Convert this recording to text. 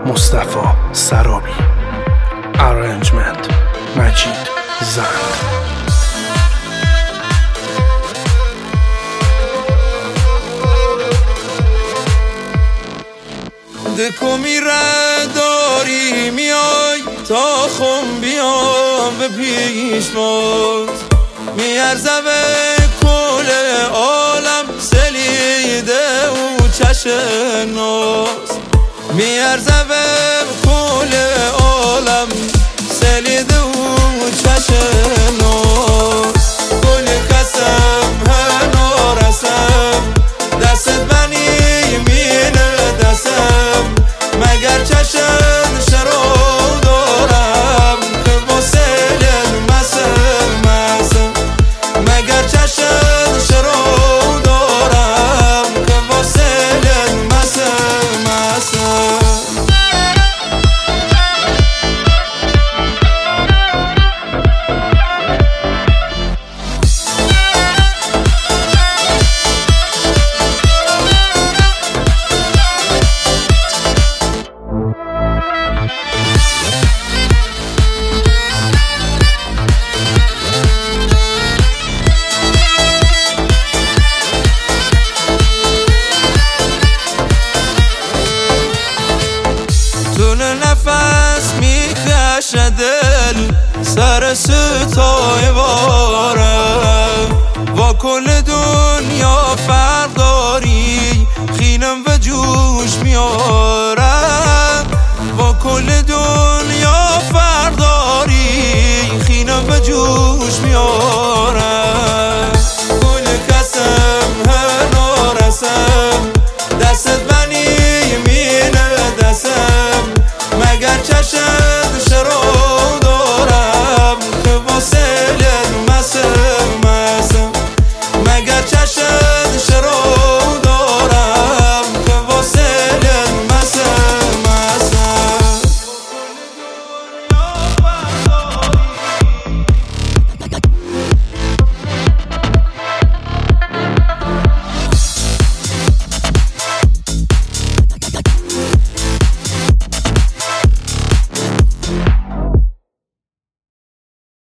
مصطفی سرابی. ارنجمنت مجید زند. دکو میره داری میای تا خون بیام به پیشمات، میارزه به کل عالم سلیده و چشم ناز، میارزه به کل عالم سلیده و چشم ناز. کل کسم هنو رسم دست منی مینه دستم، مگر چشم شرو دارم که واسه مسم مسم، مگر چشم شرو دارم که واسه مسم مسم. نفس میکشه دل سر ستای باره، با کل دور